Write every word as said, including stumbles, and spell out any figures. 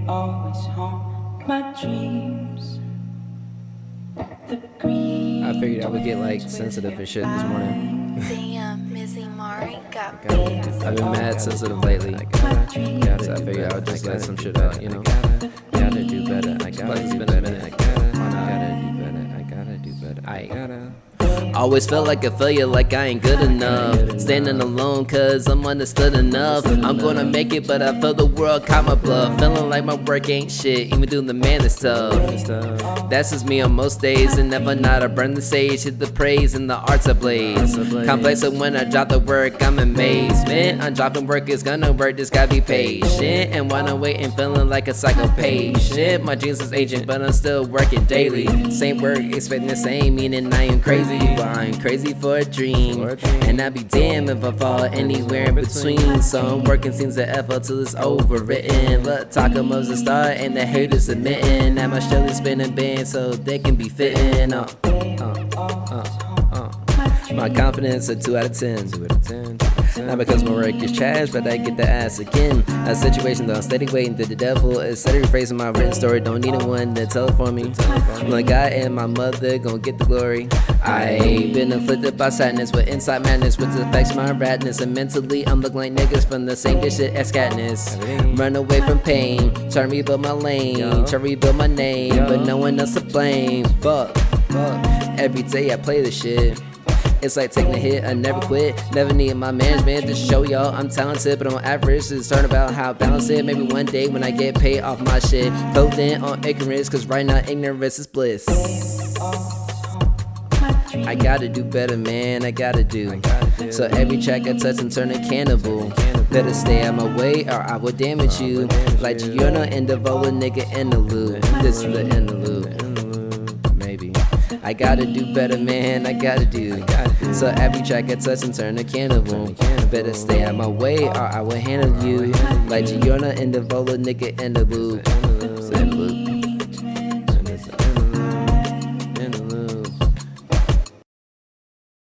always haunt my dreams. The green I figured I would get like sensitive and shit this morning. Damn, Missy Mari got I've been mad sensitive lately. So I figured I would just let some shit out, you know. Gotta do better. I gotta Plus it's do been a better. minute. I gotta, gotta do better. I gotta do better. I gotta. Always felt like a failure, like I ain't good enough. Standing alone cause I'm understood enough. I'm gonna make it, but I feel the world caught my bluff. Feeling like my work ain't shit, even doing the man is tough. That's just me on most days, and never not. I burn the sage, hit the praise, and the arts ablaze. Complacent when I drop the work, I'm amazed. Man, I'm dropping work, it's gonna work, just gotta be patient. And while I'm waiting, feeling like a psychopatient. My dreams is aging, but I'm still working daily. Same work, expecting the same, meaning I am crazy. But I'm crazy for a dream, and I'd be damned if I fall anywhere in between. So I'm working scenes of effort till it's overwritten. Look, talking of the start, and the haters admitting that my show is spinning band so they can be fitting. Uh, uh, uh, uh. My confidence a two out of ten. Two out of ten. Not because my work is trash, but I get the ass again. A situation though, I'm steady waiting that the devil is steady rephrasing my written story. Don't need anyone to tell it for me. My God and my mother gon' get the glory. I been afflicted by sadness with inside madness, which affects my radness. And mentally, I'm looking like niggas from the same dish as Katniss. Run away from pain, try to rebuild my lane, try to rebuild my name, but no one else to blame. Fuck, fuck. Every day I play this shit. It's like taking a hit, I never quit. Never need my management to show y'all I'm talented, but on average, it's turn about how I balance it. Maybe one day when I get paid off my shit. Both in on ignorance, cause right now ignorance is bliss. I gotta do better, man, I gotta do. So every track I touch and turn a cannibal. Better stay out my way or I will damage you. Like Giorno and Devola, nigga in the loop. This is the interlude. Maybe. I gotta do better, man, I gotta do. So every track I touch and turn a cannibal. Better stay out my way or I will handle you. Like Giorno and Devola, nigga in the loop.